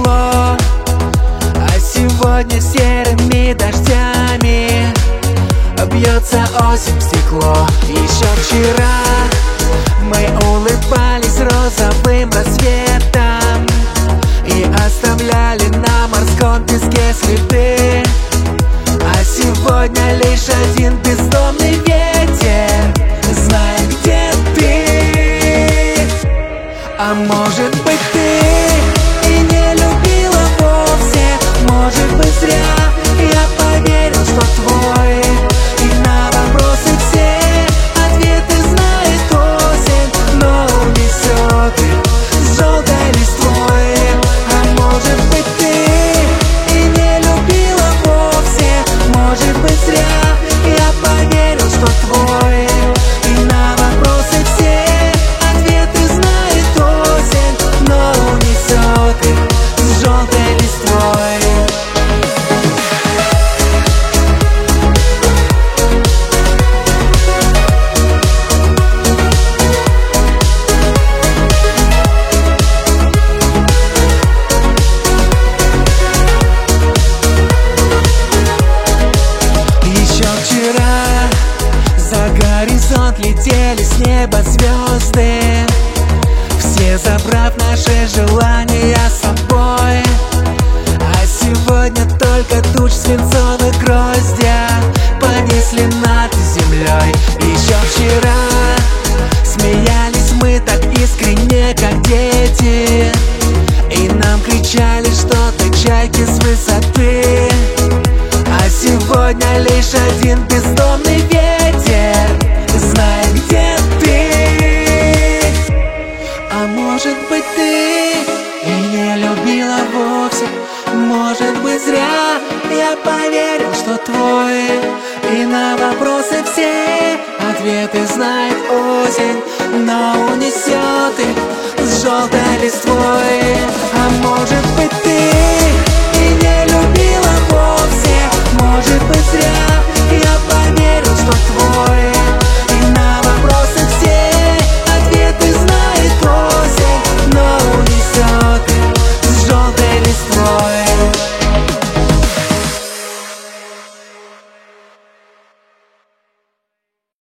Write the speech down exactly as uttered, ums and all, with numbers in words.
тепло, а сегодня серыми дождями бьется осень в стекло. Еще вчера мы улыбались розовым рассветом и оставляли на морском песке следы, а сегодня лишь один бездомный ветер знает, где ты. А может быть, ты и не любила вовсе, может быть, зря я поверил, что твой. И на вопросы все ответы знает осень, но унесет их с желтой листвой. А может быть, ты и не любила вовсе, может быть, зря я поверил, что твой. И на вопросы все ответы знает осень, но унесет их с желтой листвой. Горизонт летели с неба звезды, все забрав наши желания с собой. А сегодня только туч свинцовых гроздья понесли над землей. Еще вчера смеялись мы так искренне, как дети, и нам кричали что-то чайки с высоты. А сегодня лишь один бездомный ветер знает, где ты. А может быть, ты и не любила вовсе, может быть, зря я поверил, что твой. И на вопросы все ответы знает осень, но унесет их с желтой листвой. А может быть, ты